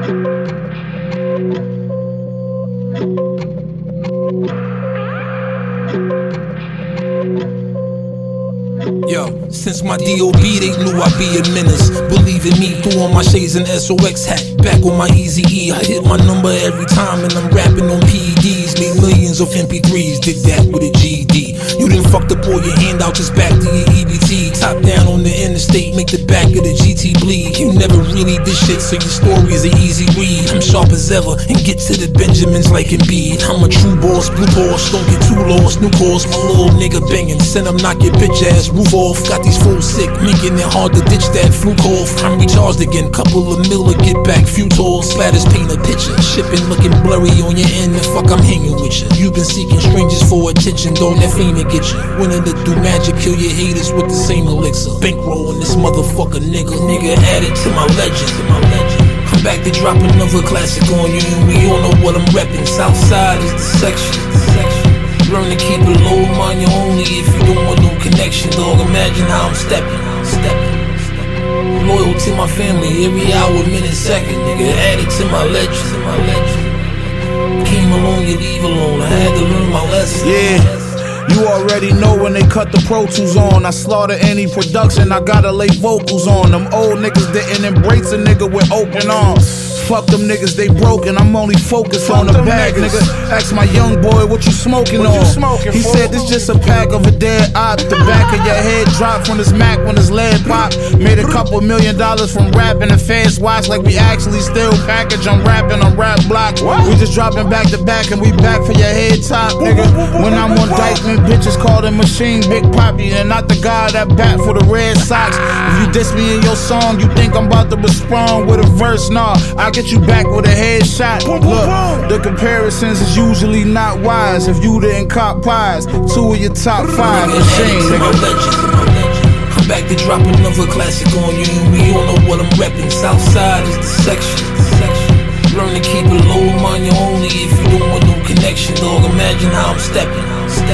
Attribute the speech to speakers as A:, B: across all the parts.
A: Yo, since my D.O.B. they knew I'd be a menace. Believe in me, threw on my shades and SOX hat. Back on my Eazy-E, I hit my number every time and I'm rapping on PEDs. Made millions of MP3s, did that with a GED. You done fucked up all your handouts, just back to your EBT. Top down on the interstate, make the back of the GT bleed. You never really did shit, so your story is an easy read. I'm sharp as ever and get to the Benjamins like Embiid. I'm a true boss, blue boss, don't get too lost. New course, my little nigga banging. Send him knock your bitch ass roof off. Got these fools sick, making it hard to ditch that fluke off. I'm recharged again, couple of mil to get back. Few tools, splatters paint a picture. Shipping looking blurry on your end, the fuck I'm hanging with you. You've been seeking strangers for attention, don't let fame to get you. Winning to do magic, kill your haters with the same elixir. Bankrolling this motherfucker nigga added to my legend. I'm back to drop another classic on you, and we all know what I'm reppin'. Southside is the section. Learn to keep it low, mind you only if you don't want no connection, dog. Imagine how I'm stepping. Loyal to my family, every hour, minute, second, nigga. Added to my legend. Came along, you leave alone. I had to learn my lesson.
B: Yeah. You already know when they cut the Pro Tools on. I slaughter any production, I gotta lay vocals on. Them old niggas didn't embrace a nigga with open arms. Fuck them niggas, they broken, I'm only focused on the bag, nigga. Ask my young boy, what you smoking on? He said, this just a pack of a dead op. The back of your head dropped from his Mac when his lead pop. Made a couple $1 million from rapping and fans watch like we actually still package. I'm rapping on rap block. We just dropping back to back and we back for your head top, nigga. When I'm on Dykeman, bitches call the machine Big Poppy and not the guy that bat for the Red Sox. If you diss me in your song, you think I'm about to respond with a verse? Nah, I get you back with a headshot. Look, the comparisons is usually not wise. If you didn't cop pies, 2 of your top 5 machine, nigga.
A: I'm back to drop another classic on you, and we all know what I'm reppin'. Southside is the section. Learn to keep it low, mind you only if you don't want no connection, dog. Imagine how I'm stepping.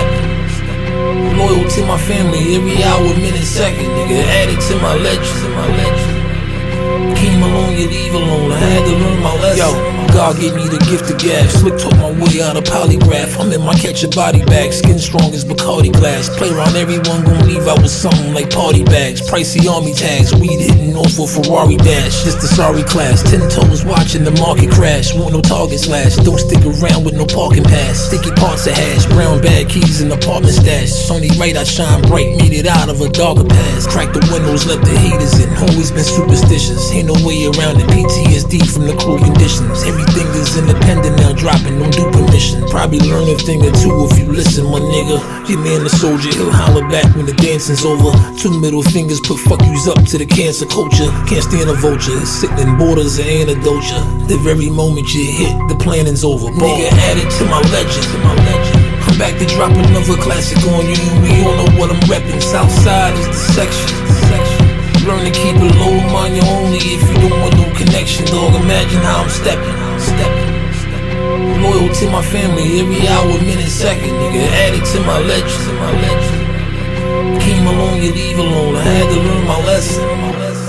A: Loyal to my family, every hour, minute, second, nigga. Added to my legend. Came along, you leave alone. I had to learn my lesson. Yo, God gave me the gift of gas. Slick talk my way out of polygraph. I'm in my catch a body bag. Skin strong as Bacardi glass. Play around, everyone gon' leave out with something like party bags. Pricey army tags. Weed hitting off for Ferrari dash. Just the sorry class. 10 toes watching the market crash. Want no target slash. Don't stick around with no parking pass. Sticky parts of hash. Brown bag keys in apartment stash. It's only right I shine bright. Made it out of a darker past. Crack the windows, let the haters in. Always been superstitious. Ain't no way around the PTSD from the cruel conditions. Everything is independent now, dropping, don't do permission. Probably learn a thing or two if you listen, my nigga. Your man the soldier, he'll holler back when the dancing's over. 2 middle fingers put fuck yous up to the cancer culture. Can't stand a vulture, it's sickening borders of antidote. The very moment you hit, the planning's over. Nigga added to my legend. I'm back to drop another classic on you, and we all know what I'm reppin'. Southside is the section. Learn to keep it low, mind you only if you don't want no connection, dog. Imagine how I'm stepping. Loyal to my family, every hour, minute, second, nigga. Added to my legend. Came along, you leave alone. I had to learn my lesson.